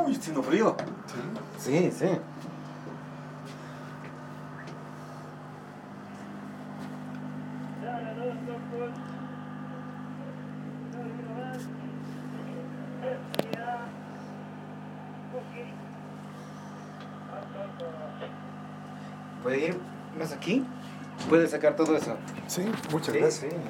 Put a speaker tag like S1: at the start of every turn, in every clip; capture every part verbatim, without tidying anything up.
S1: Uy, haciendo frío. Sí, sí. ¿Puede ir más aquí? ¿Puede sacar todo eso?
S2: Sí, muchas
S1: Sí,
S2: gracias.
S1: sí.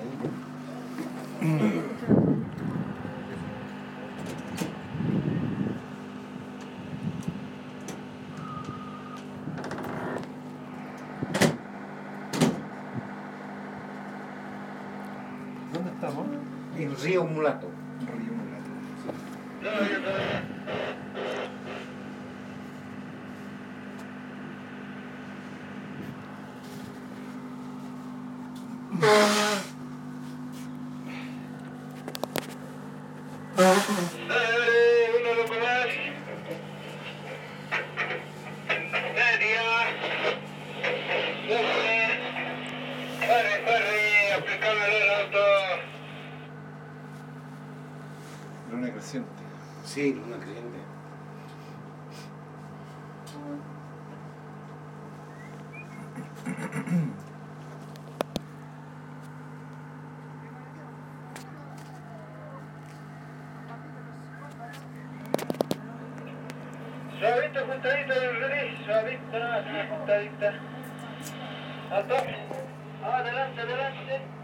S1: ¿Dónde estamos?
S2: En Río Mulato. Río Mulato.
S3: Uno loco más. Media. Doce. Corre, corre, aplicándole el auto.
S2: Luna creciente.
S1: Sí, luna creciente.
S3: Suavito, juntadito del release, suavito, nada más una juntadita. Alto. Adelante, adelante.